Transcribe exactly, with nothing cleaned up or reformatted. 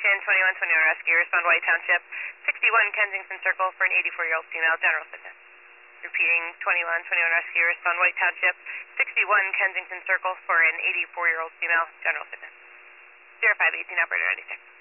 Kensington, twenty-one twenty-one Rescue, respond White Township, sixty-one Kensington Circle for an eighty-four-year-old female, general fitness. Repeating, twenty-one twenty-one Rescue, respond White Township, sixty-one Kensington Circle for an eighty-four-year-old female, general fitness. zero five eighteen, operator ninety-six.